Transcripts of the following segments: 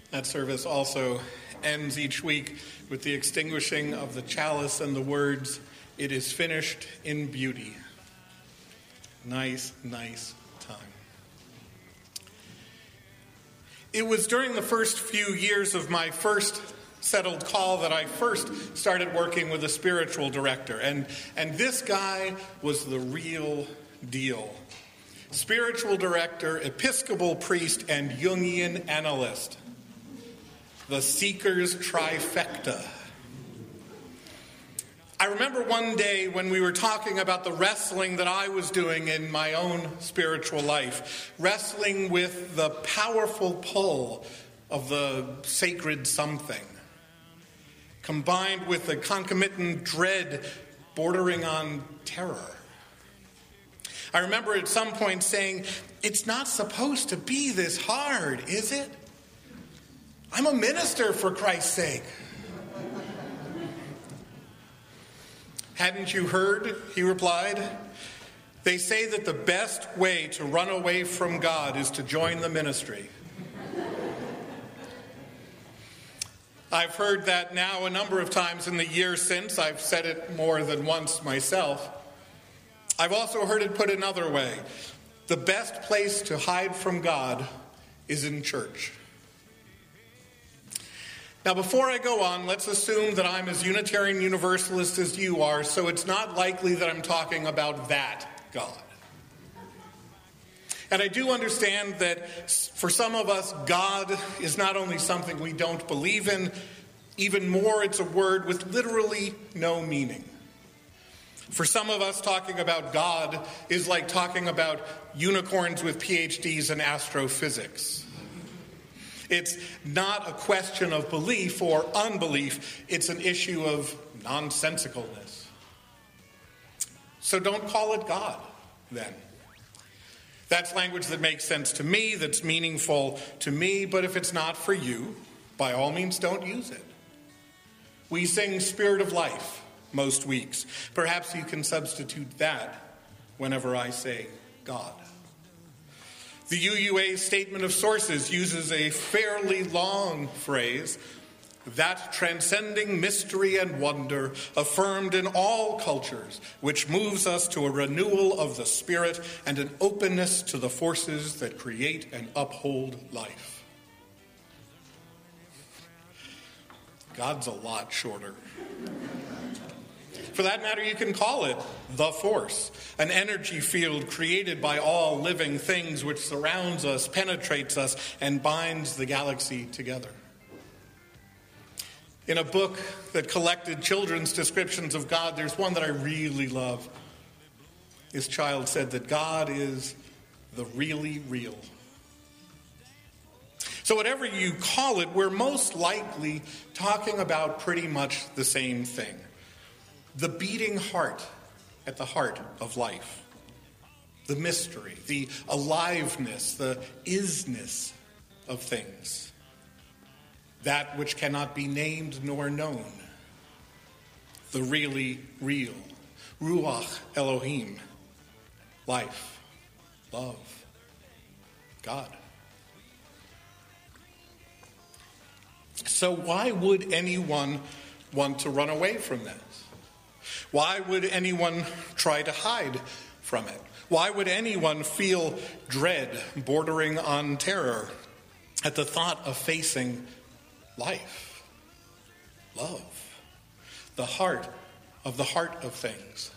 That service also ends each week with the extinguishing of the chalice and the words, "It is finished in beauty." Nice time. It was during the first few years of my first settled call that I first started working with a spiritual director. And this guy was the real deal. Spiritual director, Episcopal priest, and Jungian analyst. The seeker's trifecta. I remember one day when we were talking about the wrestling that I was doing in my own spiritual life, wrestling with the powerful pull of the sacred something, combined with the concomitant dread bordering on terror. I remember at some point saying, "It's not supposed to be this hard, is it? I'm a minister, for Christ's sake." "Hadn't you heard?" he replied. "They say that the best way to run away from God is to join the ministry." I've heard that now a number of times in the years since. I've said it more than once myself. I've also heard it put another way. The best place to hide from God is in church. Now, before I go on, let's assume that I'm as Unitarian Universalist as you are, so it's not likely that I'm talking about that God. And I do understand that for some of us, God is not only something we don't believe in, even more, it's a word with literally no meaning. For some of us, talking about God is like talking about unicorns with PhDs in astrophysics. It's not a question of belief or unbelief. It's an issue of nonsensicalness. So don't call it God, then. That's language that makes sense to me, that's meaningful to me, but if it's not for you, by all means, don't use it. We sing Spirit of Life most weeks. Perhaps you can substitute that whenever I say God. The UUA Statement of Sources uses a fairly long phrase, "that transcending mystery and wonder affirmed in all cultures, which moves us to a renewal of the spirit and an openness to the forces that create and uphold life." God's a lot shorter. For that matter, you can call it the force, an energy field created by all living things which surrounds us, penetrates us, and binds the galaxy together. In a book that collected children's descriptions of God, there's one that I really love. This child said that God is the really real. So whatever you call it, we're most likely talking about pretty much the same thing. The beating heart at the heart of life. The mystery, the aliveness, the isness of things. That which cannot be named nor known. The really real. Ruach Elohim. Life. Love. God. So why would anyone want to run away from this? Why would anyone try to hide from it? Why would anyone feel dread bordering on terror at the thought of facing life, love, the heart of things?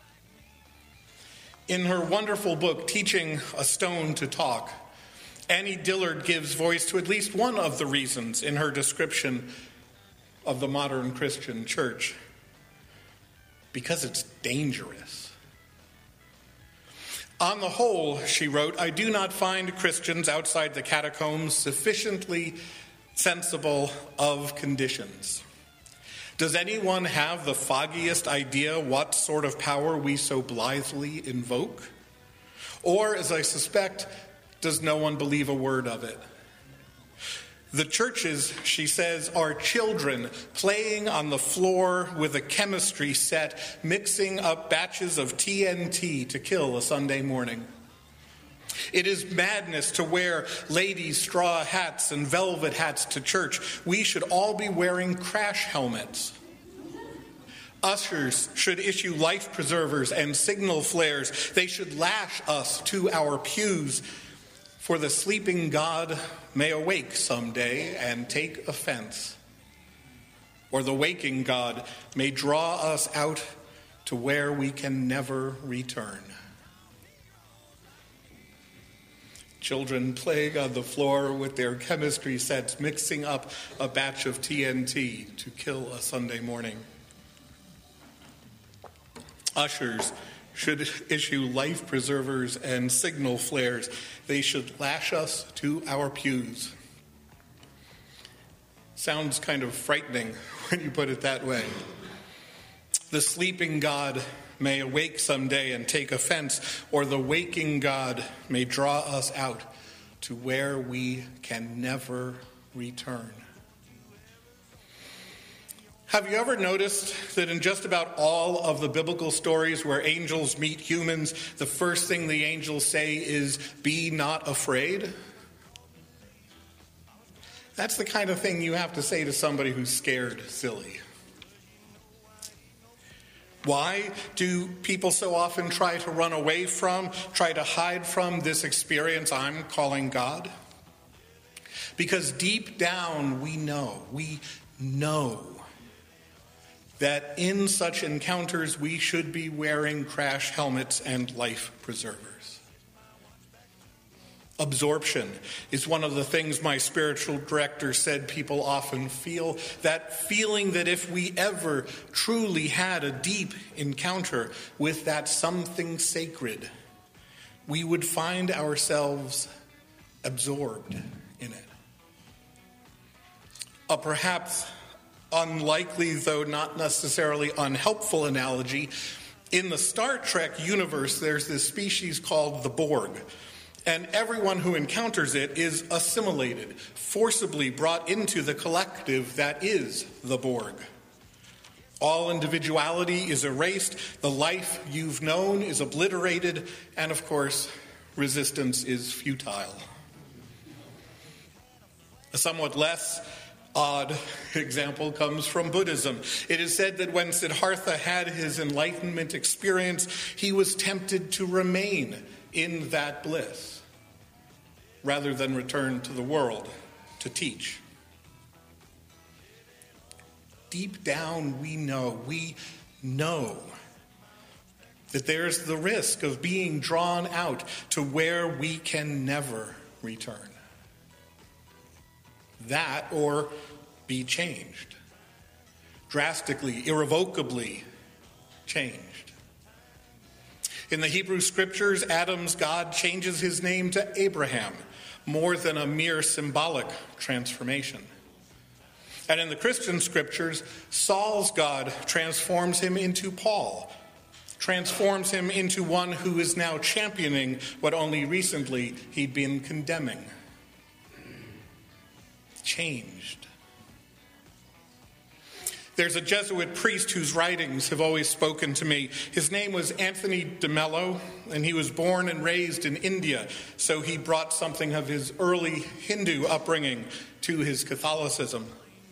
In her wonderful book, Teaching a Stone to Talk, Annie Dillard gives voice to at least one of the reasons in her description of the modern Christian church. Because it's dangerous. On the whole, she wrote, I do not find Christians outside the catacombs sufficiently sensible of conditions. Does anyone have the foggiest idea what sort of power we so blithely invoke? Or, as I suspect, does no one believe a word of it? The churches, she says, are children playing on the floor with a chemistry set, mixing up batches of TNT to kill a Sunday morning. It is madness to wear ladies' straw hats and velvet hats to church. We should all be wearing crash helmets. Ushers should issue life preservers and signal flares. They should lash us to our pews, for the sleeping God may awake someday and take offense. Or the waking God may draw us out to where we can never return. Children playing on the floor with their chemistry sets, mixing up a batch of TNT to kill a Sunday morning. Ushers should issue life preservers and signal flares. They should lash us to our pews. Sounds kind of frightening when you put it that way. The sleeping God may awake someday and take offense, or the waking God may draw us out to where we can never return. Have you ever noticed that in just about all of the biblical stories where angels meet humans, the first thing the angels say is, "Be not afraid"? That's the kind of thing you have to say to somebody who's scared silly. Why do people so often try to run away from, try to hide from this experience I'm calling God? Because deep down we know that in such encounters we should be wearing crash helmets and life preservers. Absorption is one of the things my spiritual director said people often feel. That feeling that if we ever truly had a deep encounter with that something sacred, we would find ourselves absorbed in it. A perhaps unlikely, though not necessarily unhelpful analogy, in the Star Trek universe, there's this species called the Borg. And everyone who encounters it is assimilated, forcibly brought into the collective that is the Borg. All individuality is erased, the life you've known is obliterated, and of course, resistance is futile. A somewhat less odd example comes from Buddhism. It is said that when Siddhartha had his enlightenment experience, he was tempted to remain in that bliss rather than return to the world to teach. Deep down we know that there's the risk of being drawn out to where we can never return. That or be changed, drastically, irrevocably changed. In the Hebrew scriptures, Adam's God changes his name to Abraham, more than a mere symbolic transformation. And in the Christian scriptures, Saul's God transforms him into Paul, transforms him into one who is now championing what only recently he'd been condemning. Changed. There's a Jesuit priest whose writings have always spoken to me. His name was Anthony de Mello, and he was born and raised in India, so he brought something of his early Hindu upbringing to his Catholicism.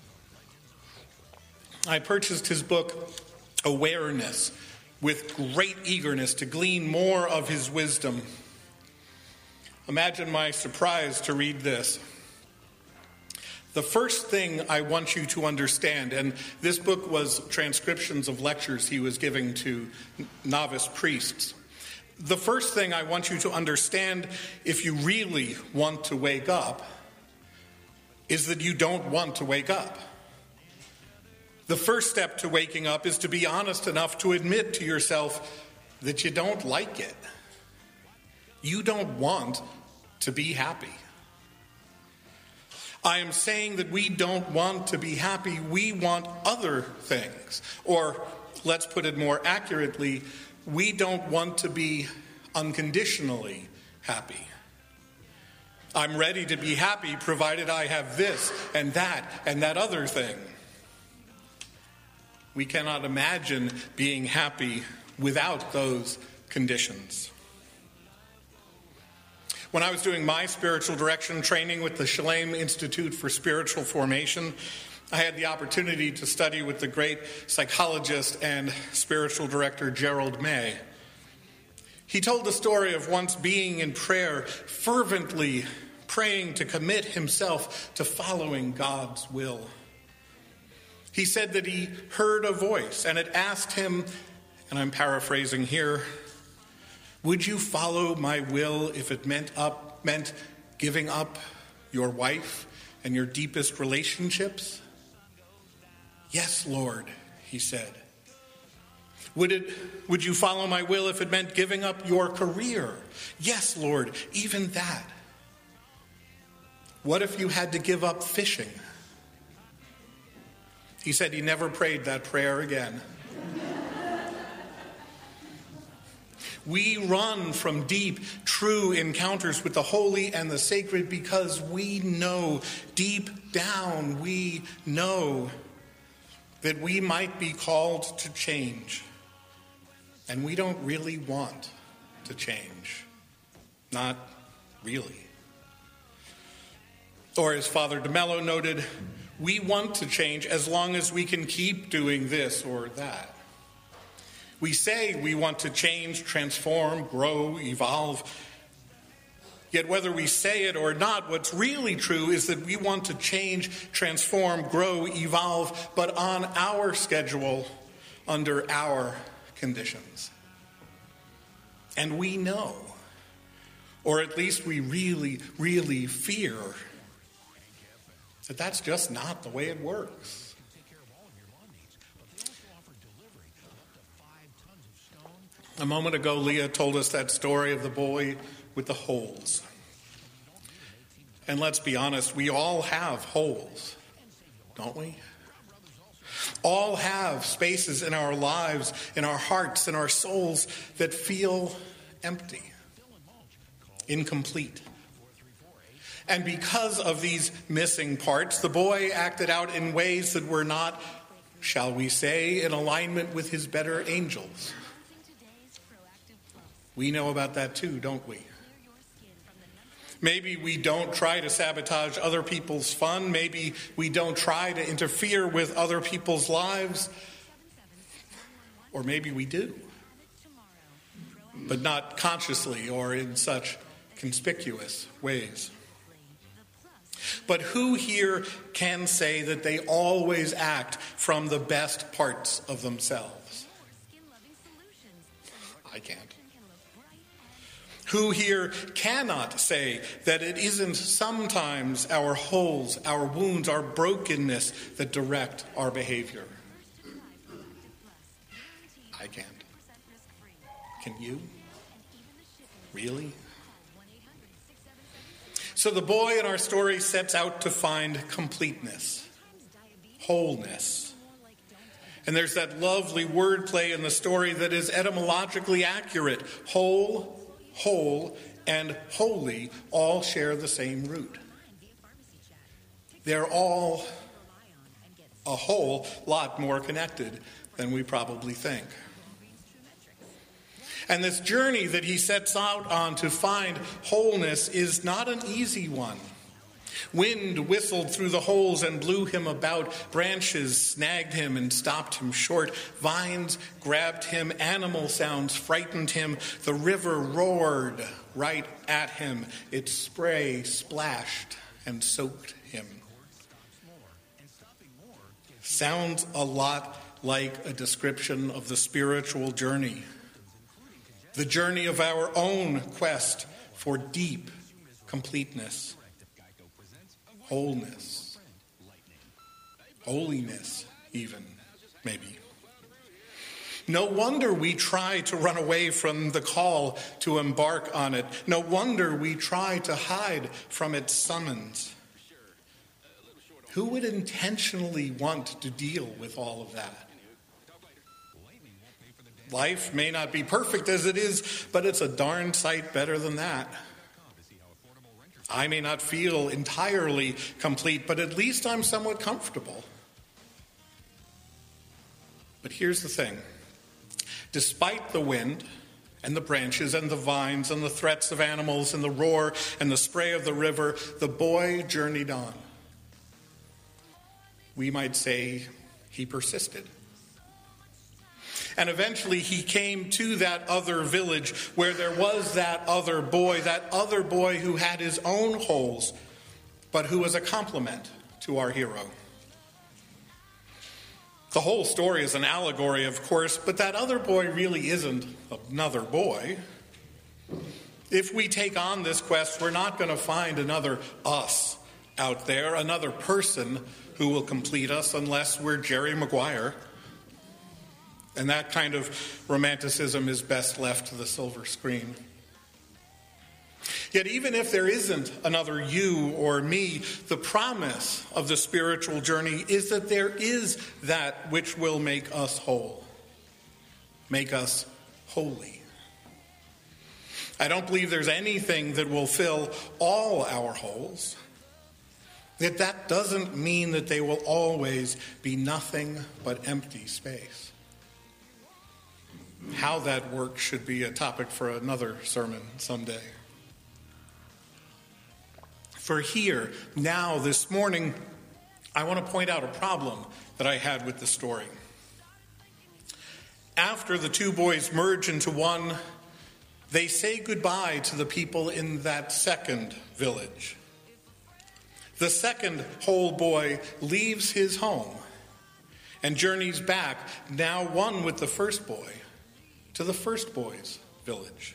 I purchased his book, Awareness, with great eagerness to glean more of his wisdom. Imagine my surprise to read this. The first thing I want you to understand, and this book was transcriptions of lectures he was giving to novice priests. The first thing I want you to understand, if you really want to wake up, is that you don't want to wake up. The first step to waking up is to be honest enough to admit to yourself that you don't like it. You don't want to be happy. I am saying that we don't want to be happy, we want other things. Or, let's put it more accurately, we don't want to be unconditionally happy. I'm ready to be happy provided I have this and that other thing. We cannot imagine being happy without those conditions. When I was doing my spiritual direction training with the Shalem Institute for Spiritual Formation, I had the opportunity to study with the great psychologist and spiritual director Gerald May. He told the story of once being in prayer, fervently praying to commit himself to following God's will. He said that he heard a voice, and it asked him, and I'm paraphrasing here, "Would you follow my will if it meant giving up your wife and your deepest relationships?" "Yes, Lord," he said. Would you follow my will if it meant giving up your career?" "Yes, Lord, even that." "What if you had to give up fishing?" He said he never prayed that prayer again. We run from deep, true encounters with the holy and the sacred because we know, deep down, we know that we might be called to change. And we don't really want to change. Not really. Or as Father DeMello noted, we want to change as long as we can keep doing this or that. We say we want to change, transform, grow, evolve. Yet whether we say it or not, what's really true is that we want to change, transform, grow, evolve, but on our schedule, under our conditions. And we know, or at least we really, really fear, that that's just not the way it works. A moment ago, Leah told us that story of the boy with the holes. And let's be honest, we all have holes, don't we? All have spaces in our lives, in our hearts, in our souls that feel empty, incomplete. And because of these missing parts, the boy acted out in ways that were not, shall we say, in alignment with his better angels. We know about that too, don't we? Maybe we don't try to sabotage other people's fun. Maybe we don't try to interfere with other people's lives. Or maybe we do. But not consciously or in such conspicuous ways. But who here can say that they always act from the best parts of themselves? I can't. Who here cannot say that it isn't sometimes our holes, our wounds, our brokenness that direct our behavior? I can't. Can you? Really? So the boy in our story sets out to find completeness, wholeness. And there's that lovely wordplay in the story that is etymologically accurate. Whole, and holy all share the same root. They're all a whole lot more connected than we probably think. And this journey that he sets out on to find wholeness is not an easy one. Wind whistled through the holes and blew him about. Branches snagged him and stopped him short. Vines grabbed him. Animal sounds frightened him. The river roared right at him. Its spray splashed and soaked him. Sounds a lot like a description of the spiritual journey. The journey of our own quest for deep completeness. Wholeness, holiness even, maybe. No wonder we try to run away from the call to embark on it. No wonder we try to hide from its summons. Who would intentionally want to deal with all of that? Life may not be perfect as it is, but it's a darn sight better than that. I may not feel entirely complete, but at least I'm somewhat comfortable. But here's the thing. Despite the wind and the branches and the vines and the threats of animals and the roar and the spray of the river, the boy journeyed on. We might say he persisted. And eventually he came to that other village where there was that other boy who had his own holes, but who was a complement to our hero. The whole story is an allegory, of course, but that other boy really isn't another boy. If we take on this quest, we're not going to find another us out there, another person who will complete us unless we're Jerry Maguire. And that kind of romanticism is best left to the silver screen. Yet even if there isn't another you or me, the promise of the spiritual journey is that there is that which will make us whole, make us holy. I don't believe there's anything that will fill all our holes. Yet that doesn't mean that they will always be nothing but empty space. How that works should be a topic for another sermon someday. For here, now, this morning, I want to point out a problem that I had with the story. After the two boys merge into one, they say goodbye to the people in that second village. The second whole boy leaves his home and journeys back, now one with the first boy, to the first boy's village.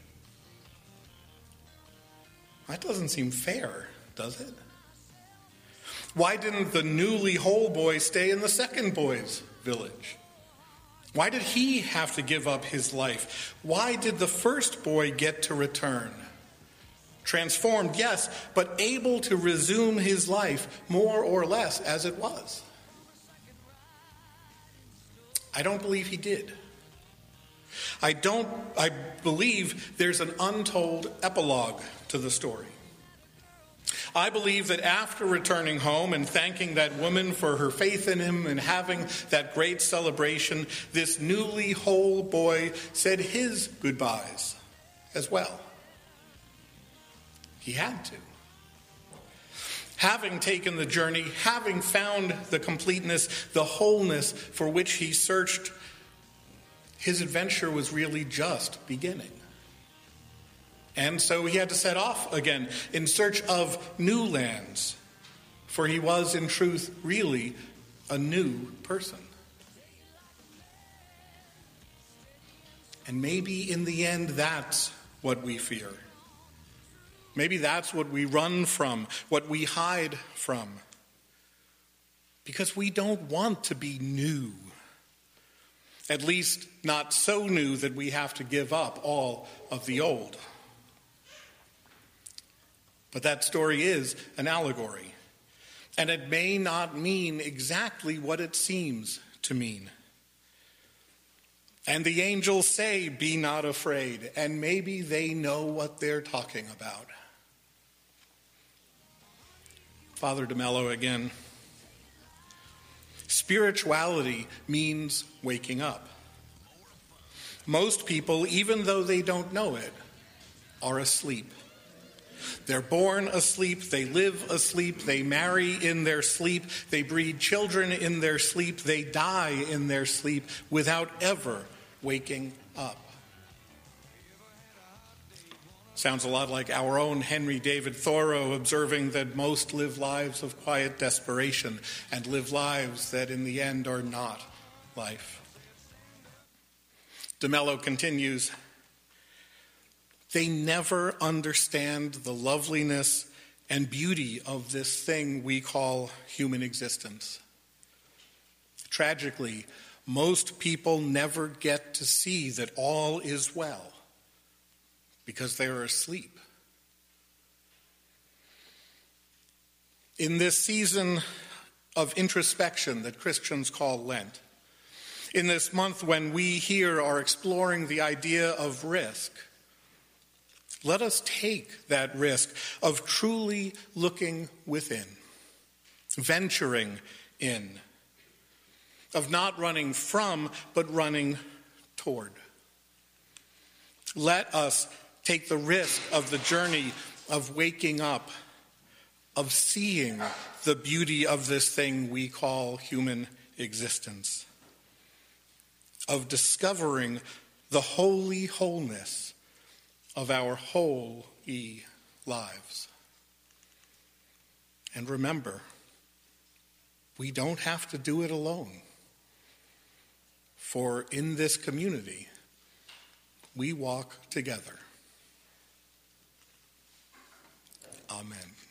That doesn't seem fair, does it? Why didn't the newly whole boy stay in the second boy's village? Why did he have to give up his life? Why did the first boy get to return? Transformed, yes, but able to resume his life more or less as it was. I don't believe he did. I believe there's an untold epilogue to the story. I believe that after returning home and thanking that woman for her faith in him and having that great celebration, this newly whole boy said his goodbyes as well. He had to. Having taken the journey, having found the completeness, the wholeness for which he searched, his adventure was really just beginning. And so he had to set off again in search of new lands, for he was in truth really a new person. And maybe in the end that's what we fear. Maybe that's what we run from, what we hide from. Because we don't want to be new. At least not so new that we have to give up all of the old. But that story is an allegory, and it may not mean exactly what it seems to mean. And the angels say, "Be not afraid," and maybe they know what they're talking about. Father DeMello again. Spirituality means waking up. Most people, even though they don't know it, are asleep. They're born asleep, they live asleep, they marry in their sleep, they breed children in their sleep, they die in their sleep without ever waking up. Sounds a lot like our own Henry David Thoreau observing that most live lives of quiet desperation and live lives that in the end are not life. DeMello continues, they never understand the loveliness and beauty of this thing we call human existence. Tragically, most people never get to see that all is well because they are asleep. In this season of introspection that Christians call Lent, in this month when we here are exploring the idea of risk, let us take that risk of truly looking within, venturing in, of not running from, but running toward. Let us take the risk of the journey of waking up, of seeing the beauty of this thing we call human existence, of discovering the holy wholeness of our whole lives. And remember, we don't have to do it alone. For in this community, we walk together. Amen.